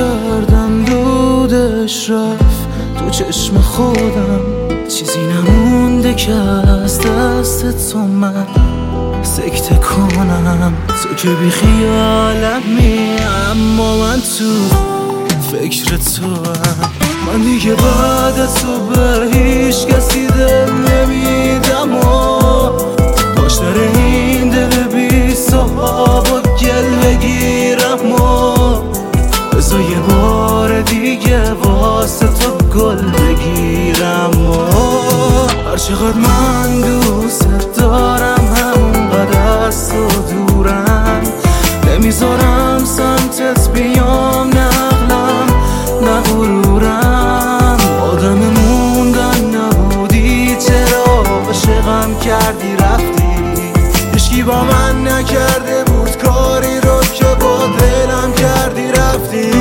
کردم دودش رفت تو چشم خودم، چیزی نمونده که از دست تو من سکته کنم. تو که بی خیالمی اما من تو فکر تو هم. من دیگه بعد تو به هیچ کسی دل نمیدم و پشتر این دل بی صحاب و گل بگیرم و بذار یه بار دیگه واسه تو گل بگیرم و هر چقدر من دوست دارم همونقدر از تو دورم، نمیذارم سمتت بیام، نه عقلم نه غرورم. آدم موندن نبودی، چرا عاشقم کردی رفتی؟ هیچکی با من نکرده بود کاری رو که با دلم کردی رفتی.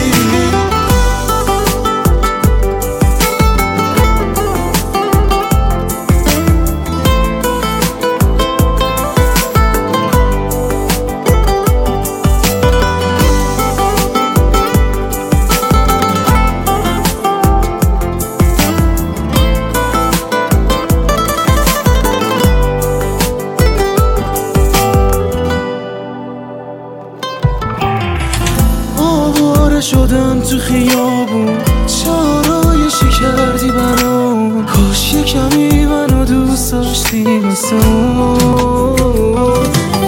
شدم تو خیابون، چارایشی کردی برام، کاش یه کمی منو دوست داشتی مثل اون.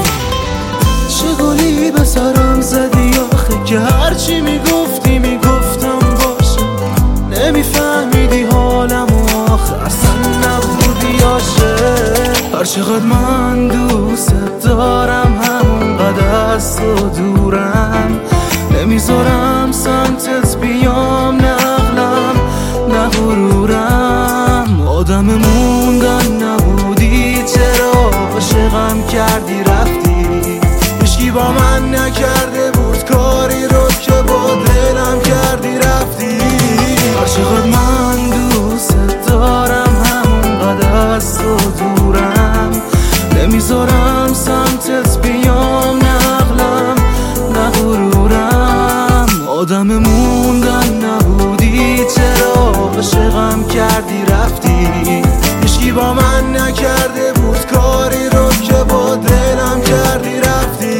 چه گلی به سرم زدی آخه که هرچی میگفتی میگفتم باشه، نمیفهمیدی حالم و آخه اصلا نبودی عاشق. هر چقدر من دوست دارم همونقدر از تو دورم، نمیذارم سمتت بیام، نه عقلم نه غرورم. آدم موندن نبودی، چرا عاشقم کردی رفتی؟ هیچکی با من نکرده بود کاری رو که با دلم کردی رفتی. هر چقدر من دوست دارم همونقدر از تو دورم، نمیذارم سمتت بیام، نه عقلم نه غرورم. آدم موندن نبودی، چرا عاشقم کردی رفتی؟ هیچکی با من نکرده بود کاری رو که با دلم کردی رفتی.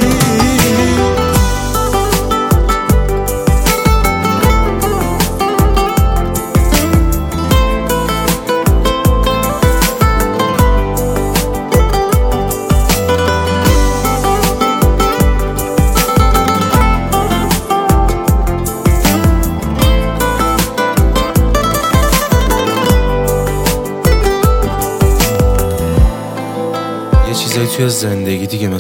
چیزایی توی زندگی دیگه